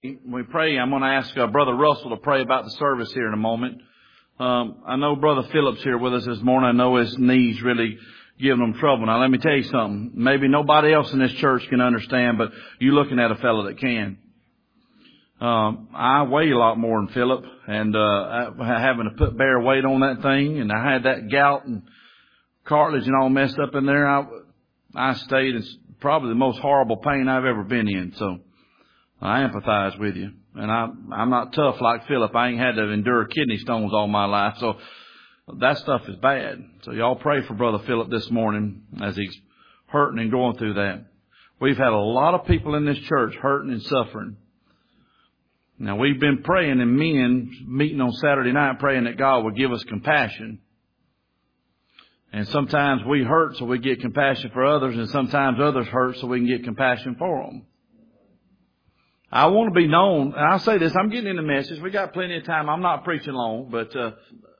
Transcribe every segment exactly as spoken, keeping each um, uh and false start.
We pray. I'm going to ask uh, Brother Russell to pray about the service here in a moment. Um, I know Brother Phillips here with us this morning. I know his knees really giving him trouble. Now, let me tell you something. Maybe nobody else in this church can understand, but you're looking at a fellow that can. Um, I weigh a lot more than Philip, and uh, having to put bare weight on that thing, and I had that gout and cartilage and all messed up in there. I, I stayed in probably the most horrible pain I've ever been in. So I empathize with you. And I, I'm not tough like Philip. I ain't had to endure kidney stones all my life. So that stuff is bad. So y'all pray for Brother Philip this morning as he's hurting and going through that. We've had a lot of people in this church hurting and suffering. Now, we've been praying and men meeting on Saturday night praying that God would give us compassion. And sometimes we hurt so we get compassion for others, and sometimes others hurt so we can get compassion for them. I want to be known, and I'll say this, I'm getting in the message. We got plenty of time. I'm not preaching long, but uh,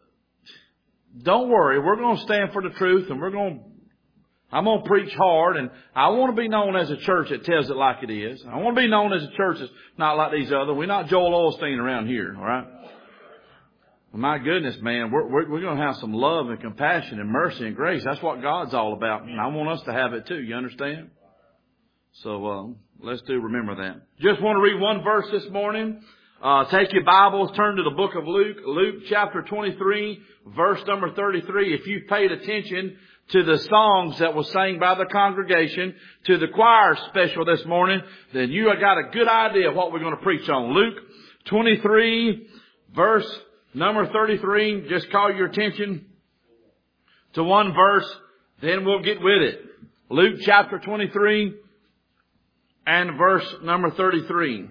don't worry. We're going to stand for the truth, and we're going to, I'm going to preach hard, and I want to be known as a church that tells it like it is. I want to be known as a church that's not like these other. We're not Joel Osteen around here, all right? Well, my goodness, man, we're, we're, we're going to have some love and compassion and mercy and grace. That's what God's all about, and I want us to have it too. You understand? So uh, let's do remember that. Just want to read one verse this morning. Uh, take your Bibles, turn to the book of Luke, Luke chapter twenty-three, verse number thirty-three. If you've paid attention to the songs that was sang by the congregation, to the choir special this morning, then you have got a good idea of what we're going to preach on. Luke twenty-three, verse number thirty-three. Just call your attention to one verse, then we'll get with it. Luke chapter twenty-three and verse number thirty-three.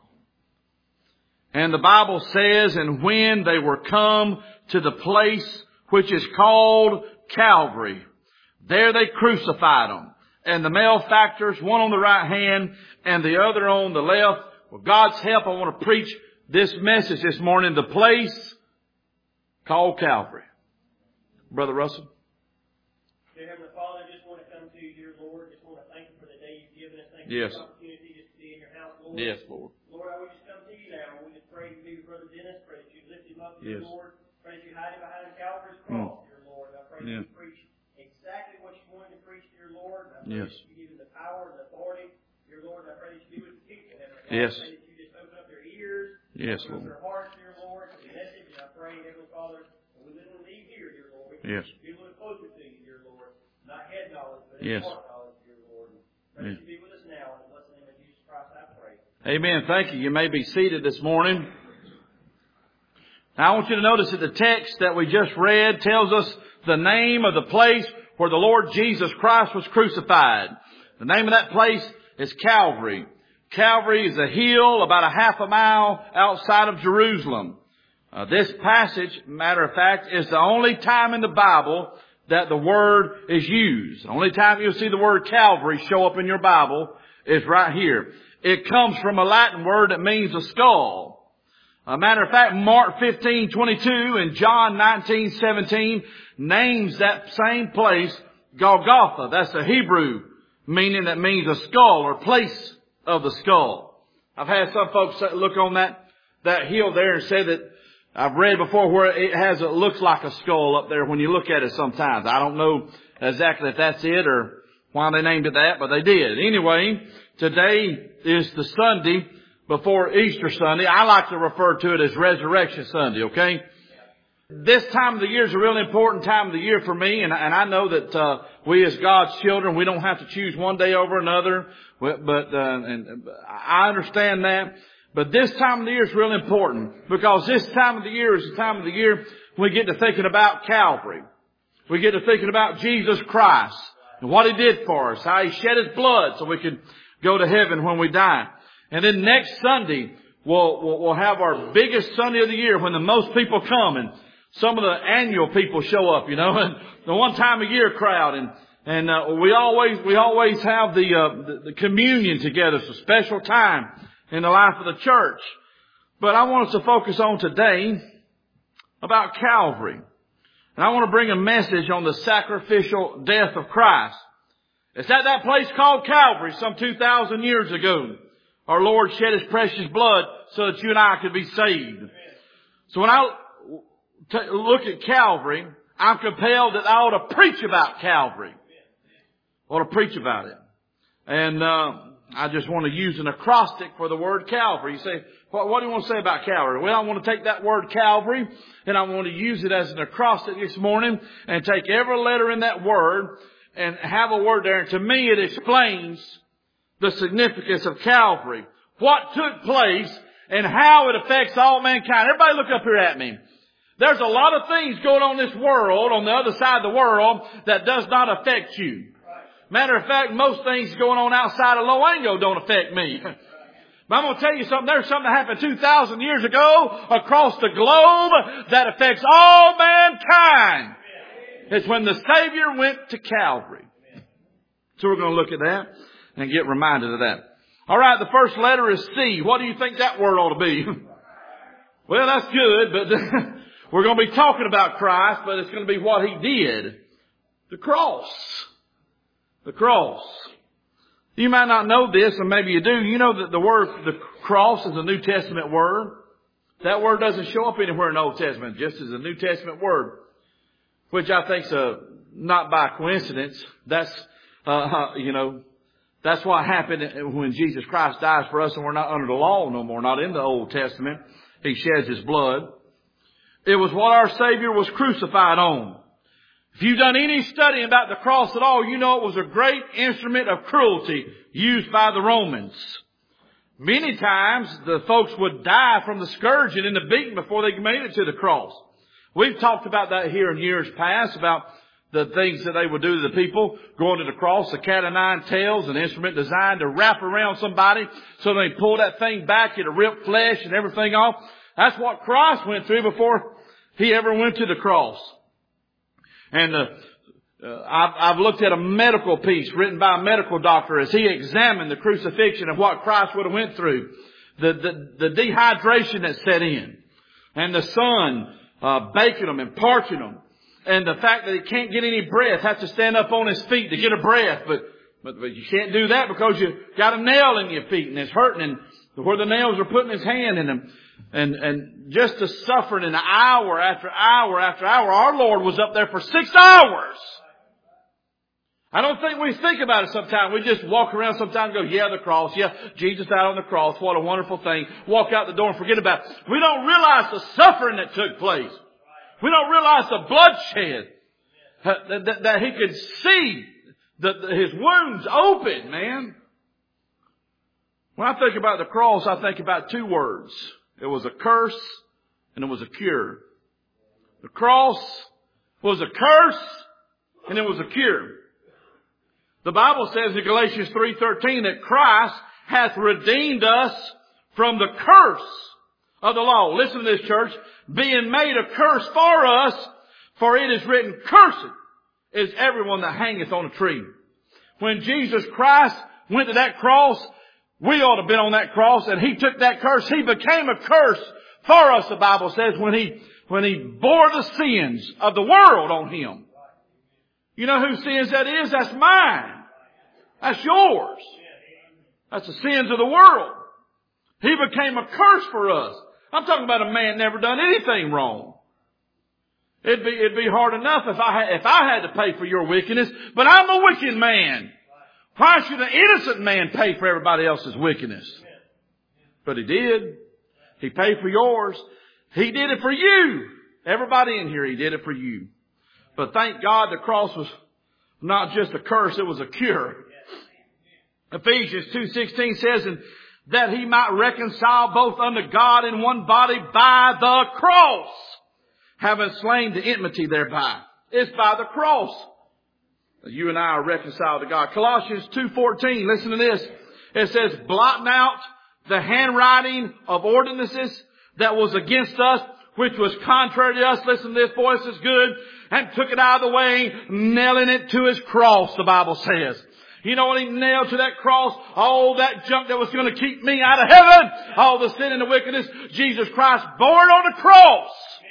And the Bible says, and when they were come to the place which is called Calvary, there they crucified him. And the malefactors, one on the right hand and the other on the left. With God's help, I want to preach this message this morning, the place called Calvary. Brother Russell. Dear Heavenly Father, I just want to come to you, dear Lord. Just want to thank you for the day you've given us. Thank you Yes. for the opportunity just to be in your house, Lord. Yes, Lord. Lord, I would just come to you now. We just pray to be with Brother Dennis. Pray that you lift him up, Yes. dear Lord. Pray that you hide him behind Calvary's cross, dear Lord. I pray Yeah. that you preach exactly what you wanted to preach, dear Lord. I pray Yes. that you give him the power and the authority, dear Lord. I pray that you be with the people, Heavenly Father. Yes. I pray that you just open up their ears, Yes, open up Lord. their hearts, dear Lord, to the message. And I pray, Heavenly Father, that we didn't leave here, dear Lord. We can Yes. be a little closer to you, dear Lord. Not head knowledge, but Yes. heart knowledge, dear Lord. Pray that you be with us now. In the blessed name of Jesus Christ, I pray. Amen. Thank you. You may be seated this morning. Now, I want you to notice that the text that we just read tells us the name of the place where the Lord Jesus Christ was crucified. The name of that place is Calvary. Calvary is a hill about a half a mile outside of Jerusalem. Uh, this passage, matter of fact, is the only time in the Bible that the word is used. The only time you'll see the word Calvary show up in your Bible is right here. It comes from a Latin word that means a skull. A matter of fact, Mark fifteen twenty-two and John nineteen seventeen names that same place Golgotha. That's a Hebrew meaning that means a skull or place of the skull. I've had some folks look on that, that hill there and say that I've read before where it has, it looks like a skull up there when you look at it sometimes. I don't know exactly if that's it or why they named it that, but they did. Anyway, today is the Sunday before Easter Sunday. I like to refer to it as Resurrection Sunday, okay? This time of the year is a really important time of the year for me, and, and I know that uh, we as God's children, we don't have to choose one day over another, but uh, and I understand that. But this time of the year is really important because this time of the year is the time of the year we get to thinking about Calvary. We get to thinking about Jesus Christ and what He did for us, how He shed His blood so we could go to heaven when we die. And then next Sunday, we'll, we'll, we'll have our biggest Sunday of the year when the most people come and some of the annual people show up, you know, and the one time a year crowd. And, and, uh, we always, we always have the, uh, the, the communion together. It's a special time in the life of the church. But I want us to focus on today about Calvary. And I want to bring a message on the sacrificial death of Christ. It's at that place called Calvary some two thousand years ago. Our Lord shed His precious blood so that you and I could be saved. So when I t- look at Calvary, I'm compelled that I ought to preach about Calvary. I ought to preach about it. And uh, I just want to use an acrostic for the word Calvary. You say, what, what do you want to say about Calvary? Well, I want to take that word Calvary and I want to use it as an acrostic this morning and take every letter in that word and have a word there. And to me, it explains the significance of Calvary, what took place and how it affects all mankind. Everybody look up here at me. There's a lot of things going on in this world, on the other side of the world, that does not affect you. Matter of fact, most things going on outside of Loango don't affect me. But I'm going to tell you something. There's something that happened two thousand years ago across the globe that affects all mankind. It's when the Savior went to Calvary. So we're going to look at that and get reminded of that. All right, the first letter is C. What do you think that word ought to be? Well, that's good, but we're going to be talking about Christ, but it's going to be what He did. The cross. The cross. You might not know this, and maybe you do. You know that the word, the cross, is a New Testament word. That word doesn't show up anywhere in the Old Testament, just as a New Testament word, which I think's a, not by coincidence. That's, uh, you know, that's what happened when Jesus Christ dies for us and we're not under the law no more, not in the Old Testament. He sheds His blood. It was what our Savior was crucified on. If you've done any study about the cross at all, you know it was a great instrument of cruelty used by the Romans. Many times the folks would die from the scourging and the beating before they made it to the cross. We've talked about that here in years past, about the things that they would do to the people going to the cross. The cat o' nine tails, an instrument designed to wrap around somebody so they pull that thing back, it'll rip flesh and everything off. That's what Christ went through before He ever went to the cross. And uh, uh, I've, I've looked at a medical piece written by a medical doctor as he examined the crucifixion and what Christ would have went through. The, the, the dehydration that set in. And the sun uh, baking them and parching them. And the fact that he can't get any breath, has to stand up on his feet to get a breath. But, but, but you can't do that because you got a nail in your feet and it's hurting. And where the nails are putting his hand in them. And, and just the suffering in hour after hour after hour. Our Lord was up there for six hours. I don't think we think about it sometimes. We just walk around sometimes and go, yeah, the cross. Yeah, Jesus died on the cross. What a wonderful thing. Walk out the door and forget about it. We don't realize the suffering that took place. We don't realize the bloodshed. That, that, that He could see the, the, His wounds open, man. When I think about the cross, I think about two words. It was a curse and it was a cure. The cross was a curse and it was a cure. The Bible says in Galatians three thirteen that Christ hath redeemed us from the curse of the law. Listen to this, church. Being made a curse for us, for it is written, cursed is everyone that hangeth on a tree. When Jesus Christ went to that cross, we ought to have been on that cross, and He took that curse. He became a curse for us, the Bible says, when He, when He bore the sins of the world on Him. You know whose sins that is? That's mine. That's yours. That's the sins of the world. He became a curse for us. I'm talking about a man never done anything wrong. It'd be, it'd be hard enough if I had, if I had to pay for your wickedness, but I'm a wicked man. Why should an innocent man pay for everybody else's wickedness? But He did. He paid for yours. He did it for you. Everybody in here, He did it for you. But thank God the cross was not just a curse, it was a cure. Ephesians two sixteen says, and that He might reconcile both unto God in one body by the cross, having slain the enmity thereby. It's by the cross. You and I are reconciled to God. Colossians two fourteen, listen to this. It says, blotting out the handwriting of ordinances that was against us, which was contrary to us. Listen to this, boy, this is good. And took it out of the way, nailing it to His cross, the Bible says. You know what He nailed to that cross? All that junk that was going to keep me out of heaven. All the sin and the wickedness. Jesus Christ bore it on the cross.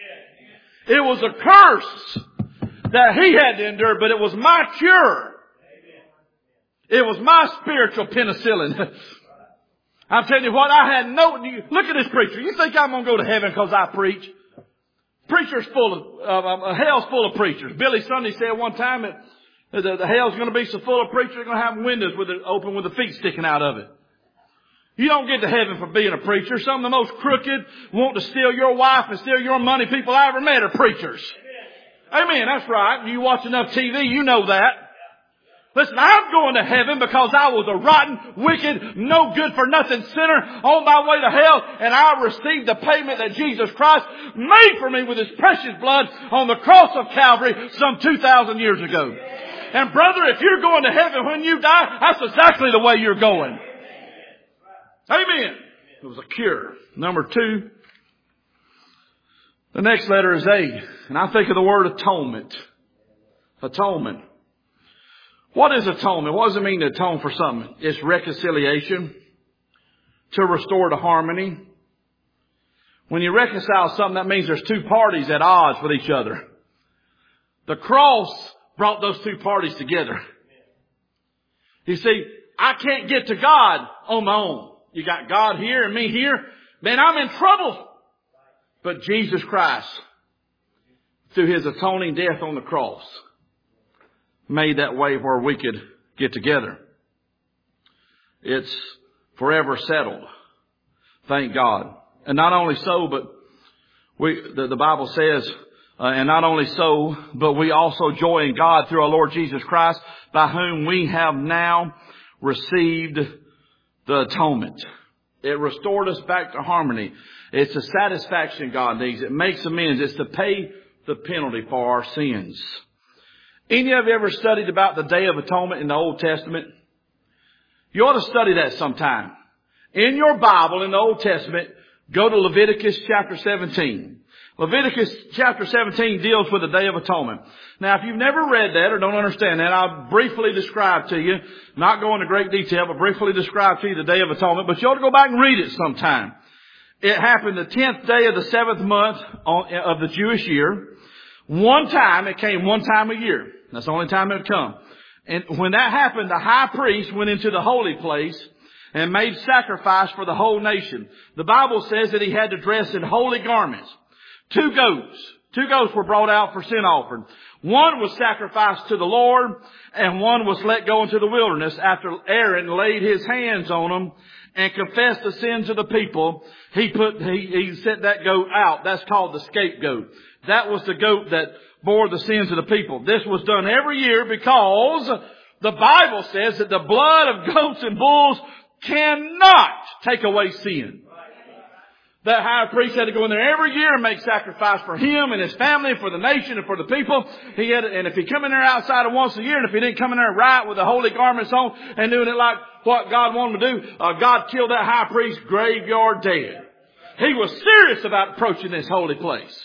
It was a curse that He had to endure, but it was my cure. It was my spiritual penicillin. I'm telling you what, I had no, look at this preacher. You think I'm going to go to heaven because I preach? Preachers full of, uh, uh, hell's full of preachers. Billy Sunday said one time that the, the hell's going to be so full of preachers, they're going to have windows with it open with the feet sticking out of it. You don't get to heaven for being a preacher. Some of the most crooked, want to steal your wife and steal your money people I ever met are preachers. Amen. That's right. You watch enough T V, you know that. Listen, I'm going to heaven because I was a rotten, wicked, no good for nothing sinner on my way to hell, and I received the payment that Jesus Christ made for me with His precious blood on the cross of Calvary some two thousand years ago. And brother, if you're going to heaven when you die, that's exactly the way you're going. Amen. It was a cure. Number two, the next letter is A, and I think of the word atonement. Atonement. What is atonement? What does it mean to atone for something? It's reconciliation, to restore to harmony. When you reconcile something, that means there's two parties at odds with each other. The cross brought those two parties together. You see, I can't get to God on my own. You got God here and me here. Man, I'm in trouble. But Jesus Christ, through His atoning death on the cross, made that way where we could get together. It's forever settled. Thank God. And not only so, but we, the, the Bible says, uh, and not only so, but we also joy in God through our Lord Jesus Christ, by whom we have now received the atonement. It restored us back to harmony. It's a satisfaction God needs. It makes amends. It's to pay the penalty for our sins. Any of you ever studied about the Day of Atonement in the Old Testament? You ought to study that sometime. In your Bible, in the Old Testament, go to Leviticus chapter seventeen. Leviticus chapter seventeen deals with the Day of Atonement. Now, if you've never read that or don't understand that, I'll briefly describe to you, not go into great detail, but briefly describe to you the Day of Atonement, but you ought to go back and read it sometime. It happened the tenth day of the seventh month of the Jewish year. One time, it came one time a year. That's the only time it would come. And when that happened, the high priest went into the holy place and made sacrifice for the whole nation. The Bible says that he had to dress in holy garments. Two goats. Two goats were brought out for sin offering. One was sacrificed to the Lord, and one was let go into the wilderness after Aaron laid his hands on them and confessed the sins of the people. He put, he, he set that goat out. That's called the scapegoat. That was the goat that bore the sins of the people. This was done every year because the Bible says that the blood of goats and bulls cannot take away sin. That high priest had to go in there every year and make sacrifice for him and his family, for the nation and for the people. He had, and if he come in there outside of once a year, and if he didn't come in there right with the holy garments on and doing it like what God wanted to do, uh, God killed that high priest graveyard dead. He was serious about approaching this holy place.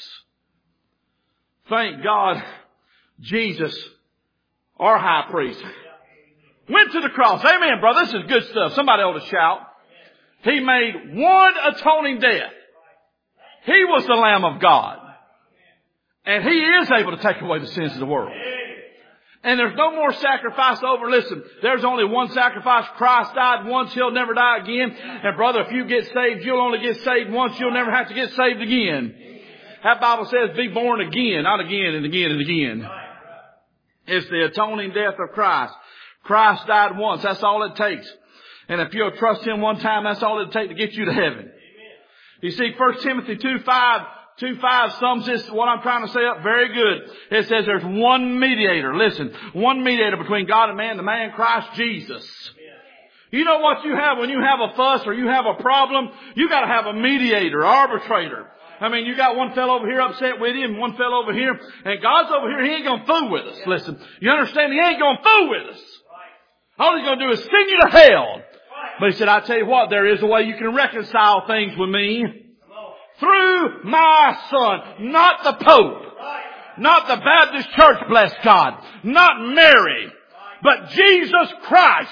Thank God, Jesus, our high priest, went to the cross. Amen, brother. This is good stuff. Somebody ought to shout. He made one atoning death. He was the Lamb of God. And He is able to take away the sins of the world. And there's no more sacrifice over. Listen, there's only one sacrifice. Christ died once. He'll never die again. And brother, if you get saved, you'll only get saved once. You'll never have to get saved again. That Bible says be born again, not again and again and again. It's the atoning death of Christ. Christ died once. That's all it takes. And if you'll trust Him one time, that's all it'll take to get you to heaven. You see, First Timothy two five, two five sums this, what I'm trying to say up very good. It says there's one mediator. Listen, one mediator between God and man, the man Christ Jesus. You know what you have when you have a fuss or you have a problem? You got to have a mediator, arbitrator. I mean, you got one fellow over here upset with you and one fellow over here. And God's over here. He ain't going to fool with us. Listen, you understand? He ain't going to fool with us. All He's going to do is send you to hell. But He said, I tell you what, there is a way you can reconcile things with me. Through my Son. Not the Pope. Not the Baptist Church, bless God. Not Mary. But Jesus Christ.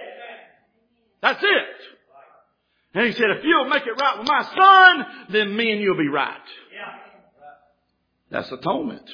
That's it. And He said, if you'll make it right with my Son, then me and you'll be right. That's atonement.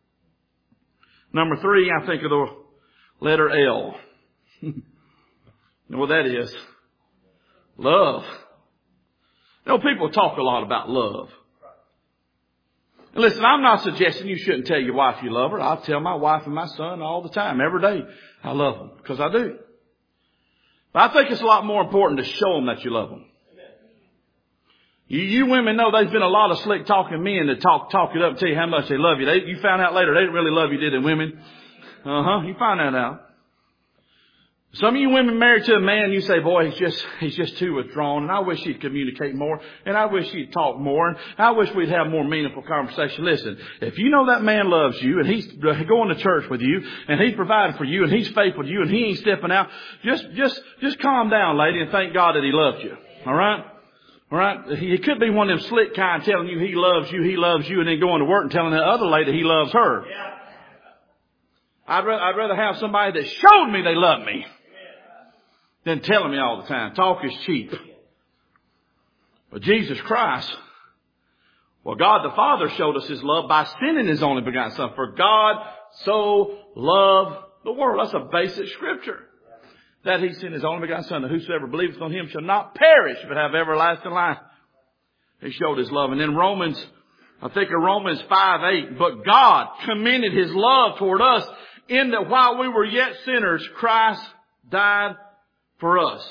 Number three, I think of the letter L. You know what that is? Love. You know, people talk a lot about love. And listen, I'm not suggesting you shouldn't tell your wife you love her. I tell my wife and my son all the time, every day, I love them, because I do. But I think it's a lot more important to show them that you love them. You, you women know there's been a lot of slick talking men that talk, talk it up and tell you how much they love you. They, you found out later they didn't really love you, did they, women? Uh-huh. You find that out. Some of you women married to a man, you say, boy, he's just, he's just too withdrawn, and I wish he'd communicate more, and I wish he'd talk more, and I wish we'd have more meaningful conversation. Listen, if you know that man loves you, and he's going to church with you, and he's providing for you, and he's faithful to you, and he ain't stepping out, just, just, just calm down, lady, and thank God that he loves you. All right? All right? He could be one of them slick kind telling you he loves you, he loves you, and then going to work and telling the other lady he loves her. Yeah. I'd, ra- I'd rather have somebody that showed me they love me than telling me all the time. Talk is cheap. But Jesus Christ, well, God the Father showed us His love by sending His only begotten Son. For God so loved the world. That's a basic scripture. That He sent His only begotten Son, that whosoever believeth on Him shall not perish, but have everlasting life. He showed His love. And in Romans, I think of Romans five eight, but God commended His love toward us in that while we were yet sinners, Christ died for us.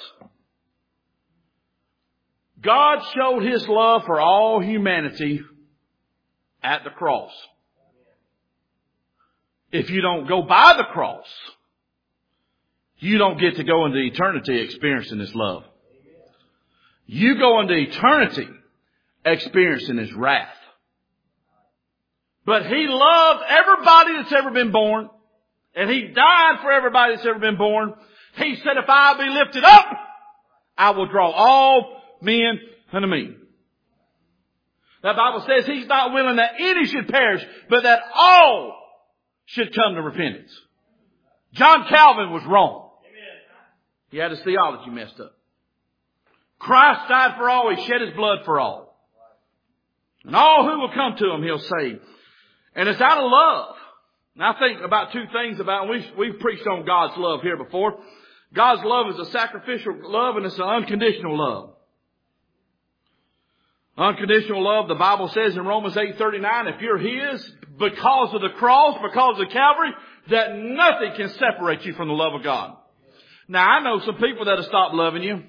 God showed His love for all humanity at the cross. If you don't go by the cross, you don't get to go into eternity experiencing His love. You go into eternity experiencing His wrath. But He loved everybody that's ever been born. And He died for everybody that's ever been born. He said, if I be lifted up, I will draw all men unto me. That Bible says He's not willing that any should perish, but that all should come to repentance. John Calvin was wrong. He had his theology messed up. Christ died for all. He shed His blood for all. And all who will come to Him, He'll save. And it's out of love. And I think about two things about, and we've, we've preached on God's love here before. God's love is a sacrificial love and it's an unconditional love. Unconditional love, the Bible says in Romans eight thirty-nine, if you're His, because of the cross, because of Calvary, that nothing can separate you from the love of God. Now, I know some people that have stopped loving you.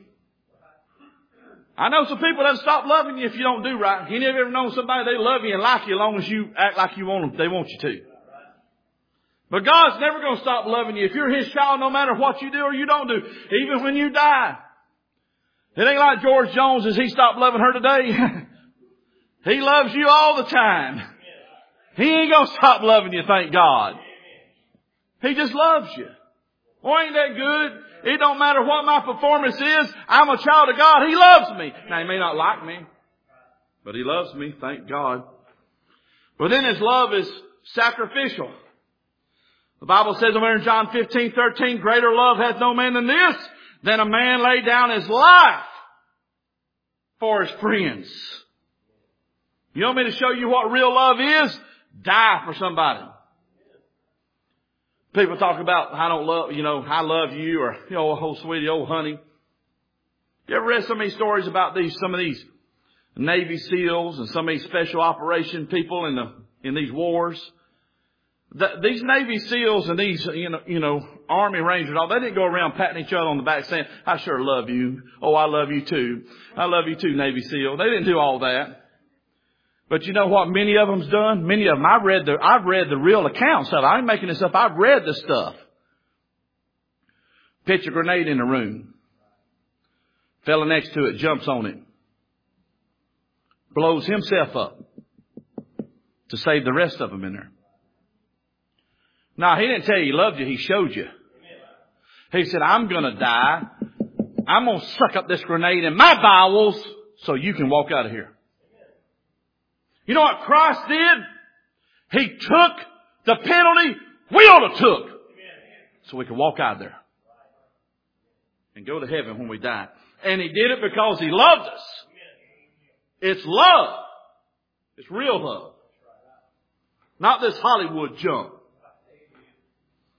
I know some people that have stopped loving you if you don't do right. You never ever known somebody they love you and like you as long as you act like you want them, they want you to. But God's never going to stop loving you. If you're His child, no matter what you do or you don't do, even when you die. It ain't like George Jones, as he stopped loving her today. He loves you all the time. He ain't going to stop loving you, thank God. He just loves you. Well, ain't that good? It don't matter what my performance is. I'm a child of God. He loves me. Now, He may not like me, but He loves me, thank God. But then His love is sacrificial. The Bible says over in John fifteen thirteen, greater love hath no man than this, than a man lay down his life for his friends. You want me to show you what real love is? Die for somebody. People talk about, I don't love, you know, I love you, or, you know, oh sweetie, oh honey. You ever read some of these stories about these, some of these Navy SEALs and some of these special operation people in the, in these wars? The, these Navy SEALs and these, you know, you know, Army Rangers, all, they didn't go around patting each other on the back saying, I sure love you. Oh, I love you too. I love you too, Navy SEAL. They didn't do all that. But you know what many of them's done? Many of them, I've read the, I've read the real accounts of it. I ain't making this up. I've read the stuff. Pitch a grenade in a room. Fella next to it jumps on it. Blows himself up to save the rest of them in there. Now, He didn't tell you He loved you. He showed you. He said, I'm going to die. I'm going to suck up this grenade in my bowels so you can walk out of here. You know what Christ did? He took the penalty we ought to took so we could walk out of there and go to heaven when we die. And He did it because He loved us. It's love. It's real love. Not this Hollywood junk.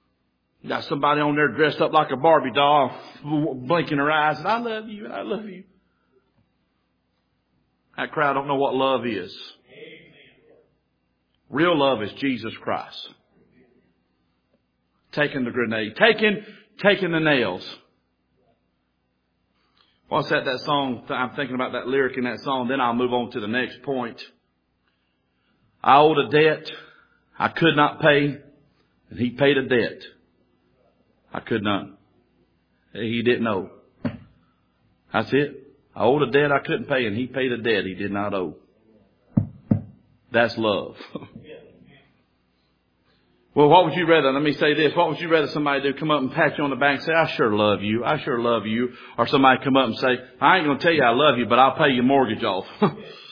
Got somebody on there dressed up like a Barbie doll, blinking her eyes, and I love you, and I love you. That crowd don't know what love is. Real love is Jesus Christ. Taking the grenade. Taking, taking the nails. What's that, that song? I'm thinking about that lyric in that song. Then I'll move on to the next point. I owed a debt I could not pay, and he paid a debt I could not. He didn't owe. That's it. I owed a debt I couldn't pay, and he paid a debt he did not owe. That's love. Well, what would you rather? Let me say this. What would you rather somebody do? Come up and pat you on the back and say, I sure love you. I sure love you. Or somebody come up and say, I ain't going to tell you I love you, but I'll pay your mortgage off. I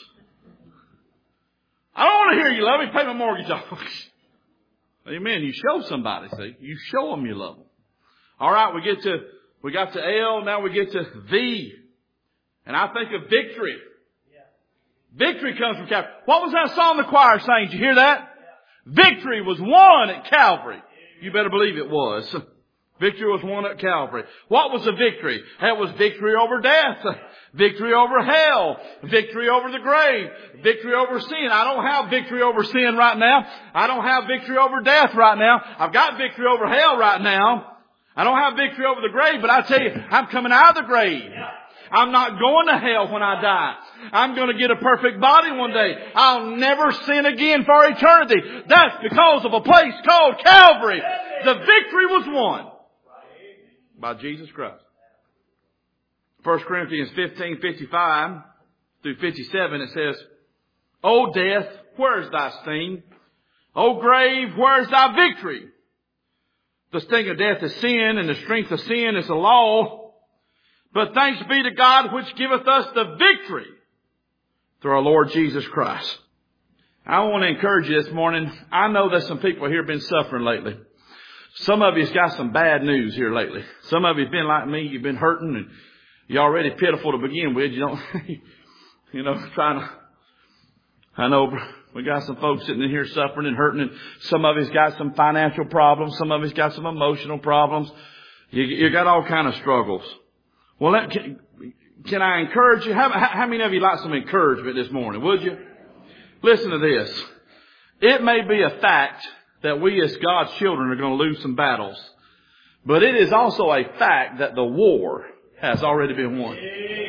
don't want to hear you love me. Pay my mortgage off. Amen. You show somebody, see. You show them you love them. All right, we get to, we got to L. Now we get to V. And I think of victory. Victory comes from Calvary. What was that song the choir sang? Did you hear that? Victory was won at Calvary. You better believe it was. Victory was won at Calvary. What was the victory? That was victory over death. Victory over hell. Victory over the grave. Victory over sin. I don't have victory over sin right now. I don't have victory over death right now. I've got victory over hell right now. I don't have victory over the grave, but I tell you, I'm coming out of the grave. I'm not going to hell when I die. I'm going to get a perfect body one day. I'll never sin again for eternity. That's because of a place called Calvary. The victory was won by Jesus Christ. First Corinthians fifteen, fifty-five through fifty-seven, it says, O death, where is thy sting? O grave, where is thy victory? The sting of death is sin, and the strength of sin is the law. But thanks be to God which giveth us the victory through our Lord Jesus Christ. I want to encourage you this morning. I know there's some people here have been suffering lately. Some of you's got some bad news here lately. Some of you've been like me. You've been hurting, and you're already pitiful to begin with. You don't, you know, trying to, I know we got some folks sitting in here suffering and hurting, and some of you's got some financial problems. Some of you's got some emotional problems. You, you got all kind of struggles. Well, let, can, can I encourage you? How, how many of you like some encouragement this morning? Would you? Listen to this. It may be a fact that we as God's children are going to lose some battles. But it is also a fact that the war has already been won.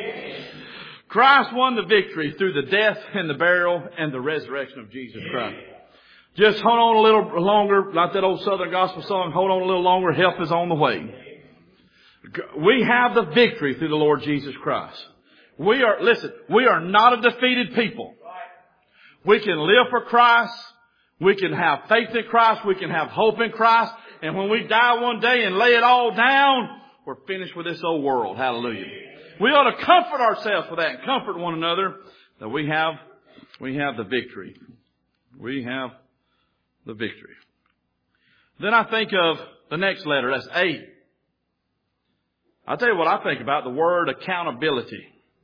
Christ won the victory through the death and the burial and the resurrection of Jesus Christ. Just hold on a little longer, like that old Southern gospel song, hold on a little longer, help is on the way. We have the victory through the Lord Jesus Christ. We are, listen, we are not a defeated people. We can live for Christ. We can have faith in Christ. We can have hope in Christ. And when we die one day and lay it all down, we're finished with this old world. Hallelujah. We ought to comfort ourselves with that and comfort one another that we have, we have the victory. We have the victory. Then I think of the next letter. That's A. I'll tell you what I think about the word accountability.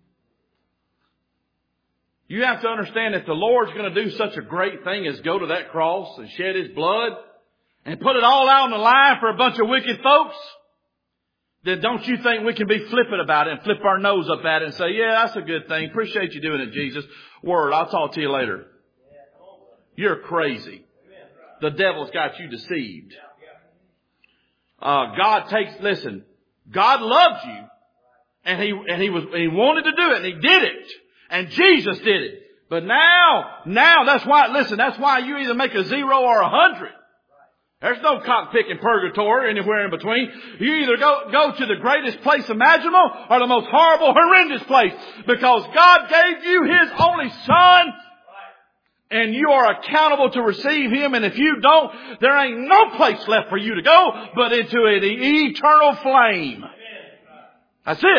You have to understand that the Lord's going to do such a great thing as go to that cross and shed His blood and put it all out on the line for a bunch of wicked folks. Then don't you think we can be flippant about it and flip our nose up at it and say, yeah, that's a good thing. Appreciate you doing it, Jesus. Word, I'll talk to you later. You're crazy. The devil's got you deceived. Uh, God takes, listen, God loves you, and He and He was He wanted to do it, and He did it, and Jesus did it. But now, now that's why. Listen, that's why you either make a zero or a hundred. There's no cock-picking purgatory anywhere in between. You either go go to the greatest place imaginable or the most horrible, horrendous place, because God gave you His only Son. And you are accountable to receive Him. And if you don't, there ain't no place left for you to go but into an eternal flame. That's it.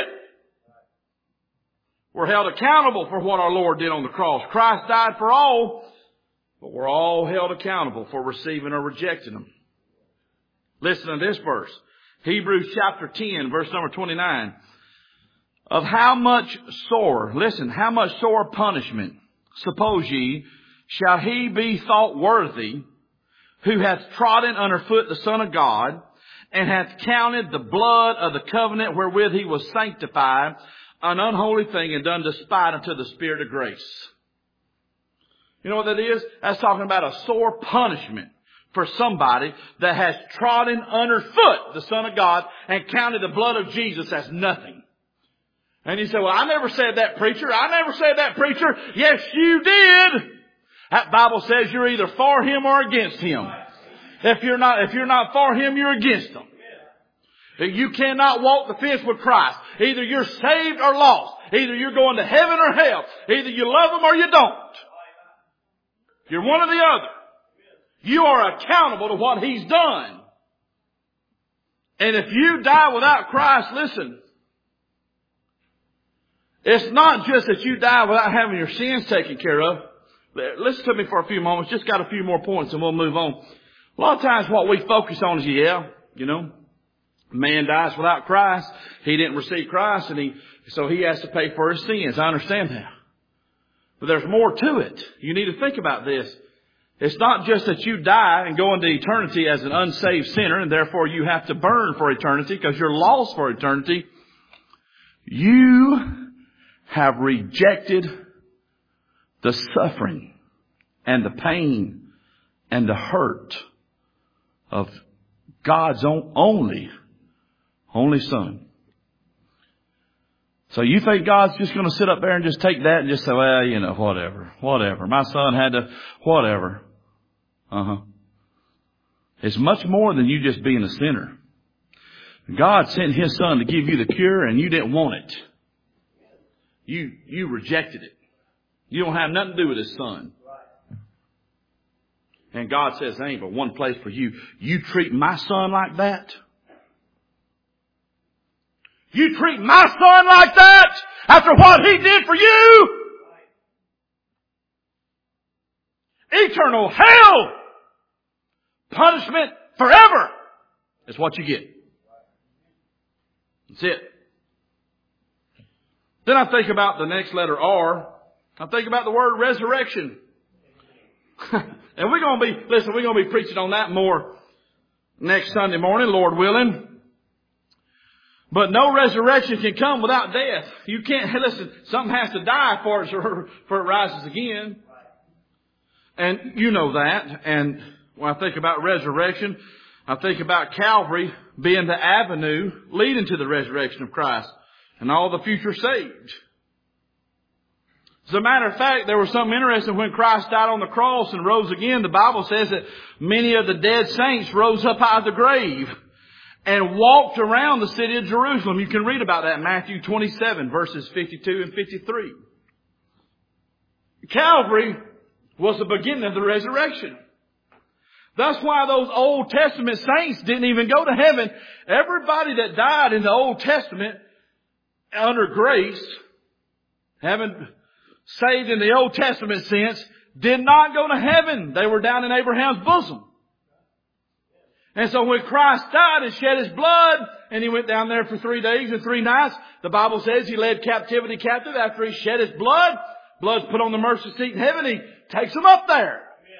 We're held accountable for what our Lord did on the cross. Christ died for all, but we're all held accountable for receiving or rejecting Him. Listen to this verse. Hebrews chapter ten, verse number twenty-nine. Of how much sore, listen, how much sore punishment, suppose ye, shall he be thought worthy who hath trodden under foot the Son of God, and hath counted the blood of the covenant wherewith he was sanctified an unholy thing and done despite unto the Spirit of grace. You know what that is? That's talking about a sore punishment for somebody that has trodden underfoot the Son of God and counted the blood of Jesus as nothing. And you say, well, I never said that, preacher. I never said that, preacher. Yes, you did. That Bible says you're either for Him or against Him. If you're not, if you're not for Him, you're against Him. You cannot walk the fence with Christ. Either you're saved or lost. Either you're going to heaven or hell. Either you love Him or you don't. You're one or the other. You are accountable to what He's done. And if you die without Christ, listen, it's not just that you die without having your sins taken care of. Listen to me for a few moments. Just got a few more points and we'll move on. A lot of times what we focus on is, yeah, you know, man dies without Christ. He didn't receive Christ, and he so he has to pay for his sins. I understand that. But there's more to it. You need to think about this. It's not just that you die and go into eternity as an unsaved sinner, and therefore you have to burn for eternity because you're lost for eternity. You have rejected the suffering and the pain and the hurt of God's own only, only Son. So you think God's just going to sit up there and just take that and just say, well, you know, whatever, whatever. My son had to, whatever. Uh-huh. It's much more than you just being a sinner. God sent His Son to give you the cure and you didn't want it. You, you rejected it. You don't have nothing to do with His Son. And God says, there ain't but one place for you. You treat my son like that? You treat my son like that after what he did for you? Eternal hell. Punishment forever is what you get. That's it. Then I think about the next letter R. I think about the word resurrection. And we're going to be, listen, we're going to be preaching on that more next Sunday morning, Lord willing. But no resurrection can come without death. You can't, listen, something has to die for it, for it rises again. And you know that. And when I think about resurrection, I think about Calvary being the avenue leading to the resurrection of Christ and all the future saved. As a matter of fact, there was something interesting when Christ died on the cross and rose again. The Bible says that many of the dead saints rose up out of the grave and walked around the city of Jerusalem. You can read about that in Matthew twenty-seven, verses fifty-two and fifty-three. Calvary was the beginning of the resurrection. That's why those Old Testament saints didn't even go to heaven. Everybody that died in the Old Testament under grace, having saved in the Old Testament sense, did not go to heaven. They were down in Abraham's bosom. And so when Christ died and shed His blood, and He went down there for three days and three nights, the Bible says He led captivity captive after He shed His blood. Blood's put on the mercy seat in heaven. He takes them up there.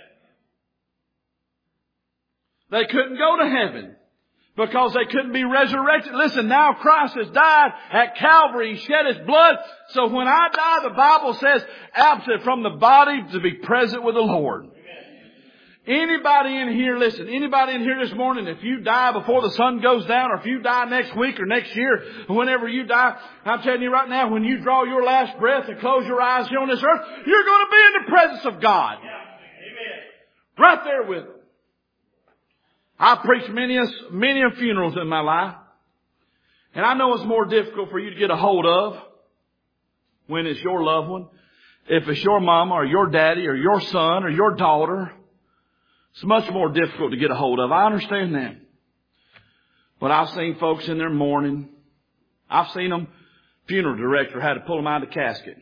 They couldn't go to heaven because they couldn't be resurrected. Listen, now Christ has died at Calvary. He shed His blood. So when I die, the Bible says, absent from the body to be present with the Lord. Anybody in here, listen, anybody in here this morning, if you die before the sun goes down, or if you die next week or next year, whenever you die, I'm telling you right now, when you draw your last breath and close your eyes here on this earth, you're going to be in the presence of God. Amen. Right there with Him. I've preached many, many funerals in my life. And I know it's more difficult for you to get a hold of when it's your loved one. If it's your mama or your daddy or your son or your daughter, it's much more difficult to get a hold of. I understand that. But I've seen folks in their mourning. I've seen them, funeral director had to pull them out of the casket.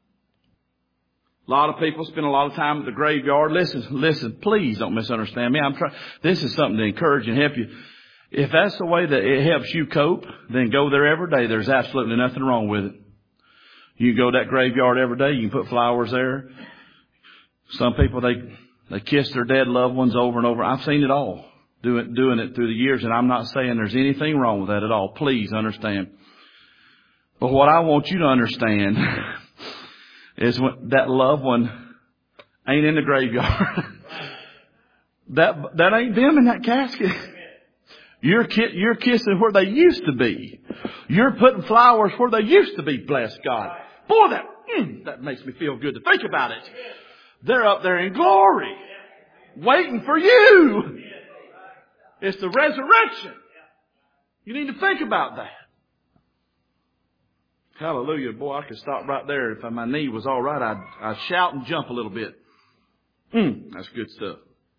A lot of people spend a lot of time at the graveyard. Listen, listen, please don't misunderstand me. I'm trying, this is something to encourage and help you. If that's the way that it helps you cope, then go there every day. There's absolutely nothing wrong with it. You can go to that graveyard every day. You can put flowers there. Some people, they, they kiss their dead loved ones over and over. I've seen it all, doing, doing it through the years. And I'm not saying there's anything wrong with that at all. Please understand. But what I want you to understand is when that loved one ain't in the graveyard. that that ain't them in that casket. You're ki- you're kissing where they used to be. You're putting flowers where they used to be. Bless God. Boy, that mm, that makes me feel good to think about it. They're up there in glory, waiting for you. It's the resurrection. You need to think about that. Hallelujah. Boy, I could stop right there. If my knee was all right, I'd, I'd shout and jump a little bit. Mm, that's good stuff.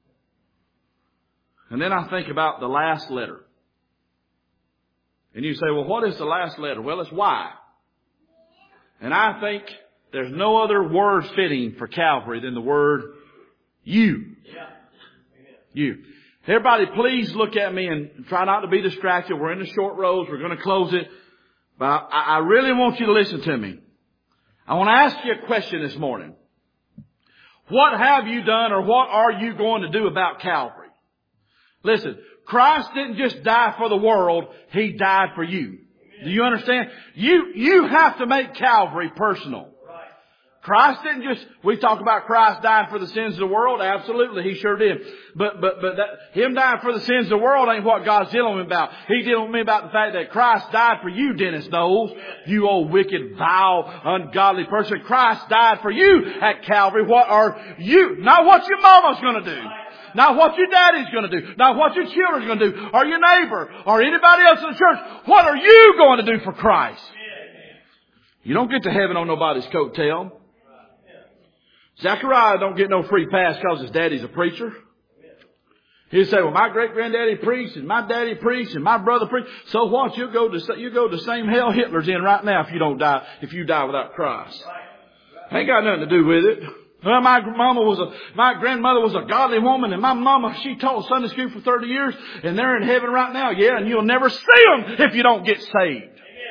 And then I think about the last letter. And you say, well, what is the last letter? Well, it's Y. And I think there's no other word fitting for Calvary than the word you. You. Everybody, please look at me and try not to be distracted. We're in the short rows. We're going to close it. But I, I really want you to listen to me. I want to ask you a question this morning. What have you done or what are you going to do about Calvary? Listen, Christ didn't just die for the world. He died for you. Do you understand? You, you have to make Calvary personal. Christ didn't just, we talk about Christ dying for the sins of the world. Absolutely, He sure did. But, but, but that, Him dying for the sins of the world ain't what God's dealing with me about. He's dealing with me about the fact that Christ died for you, Dennis Knowles. You old wicked, vile, ungodly person. Christ died for you at Calvary. What are you? Not what your mama's gonna do. Not what your daddy's going to do. Not what your children's going to do. Or your neighbor. Or anybody else in the church. What are you going to do for Christ? You don't get to heaven on nobody's coattail. Zechariah don't get no free pass because his daddy's a preacher. He'll say, well, my great-granddaddy preached and my daddy preached and my brother preached. So what? You'll go to, you go to the same hell Hitler's in right now if you don't die, if you die without Christ. Ain't got nothing to do with it. Well, my mama was a, my grandmother was a godly woman, and my mama, she taught Sunday school for thirty years, and they're in heaven right now. Yeah, and you'll never see them if you don't get saved.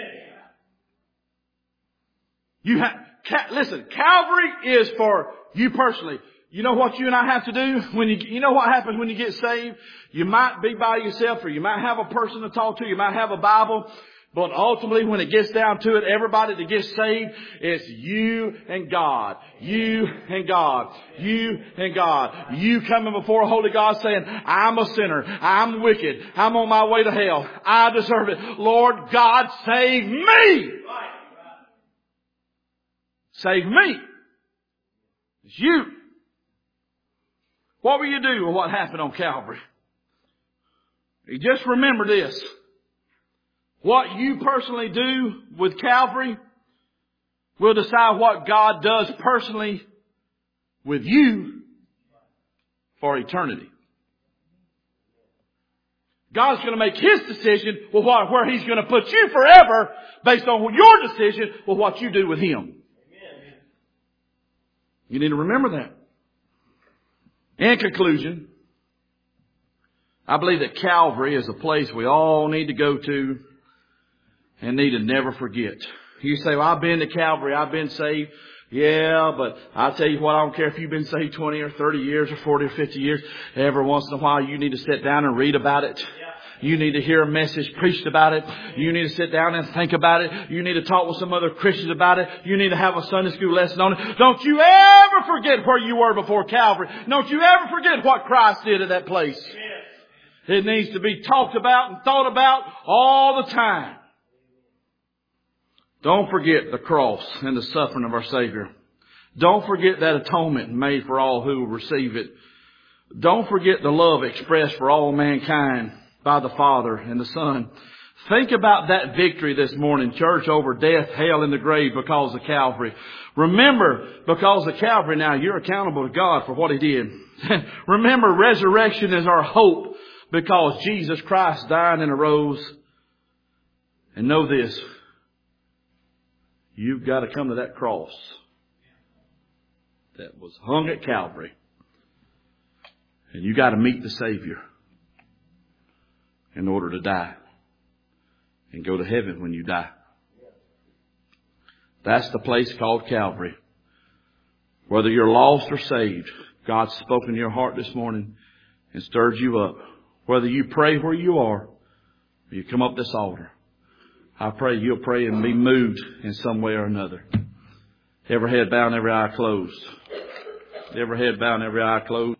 You have, listen, Calvary is for you personally. You know what you and I have to do when you, you know what happens when you get saved? You might be by yourself, or you might have a person to talk to, you might have a Bible. But ultimately, when it gets down to it, everybody that gets saved, it's you and God. You and God. You and God. You coming before a holy God saying, I'm a sinner. I'm wicked. I'm on my way to hell. I deserve it. Lord God, save me. Save me. It's you. What will you do with what happened on Calvary? You just remember this. What you personally do with Calvary will decide what God does personally with you for eternity. God's going to make His decision with what, where He's going to put you forever based on your decision with what you do with Him. You need to remember that. In conclusion, I believe that Calvary is a place we all need to go to and need to never forget. You say, well, I've been to Calvary. I've been saved. Yeah, but I'll tell you what, I don't care if you've been saved twenty or thirty years or forty or fifty years. Every once in a while, you need to sit down and read about it. You need to hear a message preached about it. You need to sit down and think about it. You need to talk with some other Christians about it. You need to have a Sunday school lesson on it. Don't you ever forget where you were before Calvary. Don't you ever forget what Christ did at that place. It needs to be talked about and thought about all the time. Don't forget the cross and the suffering of our Savior. Don't forget that atonement made for all who will receive it. Don't forget the love expressed for all mankind by the Father and the Son. Think about that victory this morning, church, over death, hell, and the grave because of Calvary. Remember, because of Calvary now, you're accountable to God for what He did. Remember, resurrection is our hope because Jesus Christ died and arose. And know this. You've got to come to that cross that was hung at Calvary. And you got to meet the Savior in order to die and go to heaven when you die. That's the place called Calvary. Whether you're lost or saved, God's spoken to your heart this morning and stirred you up. Whether you pray where you are or you come up this altar, I pray you'll pray and be moved in some way or another. Every head bowed and every eye closed. Every head bowed and every eye closed.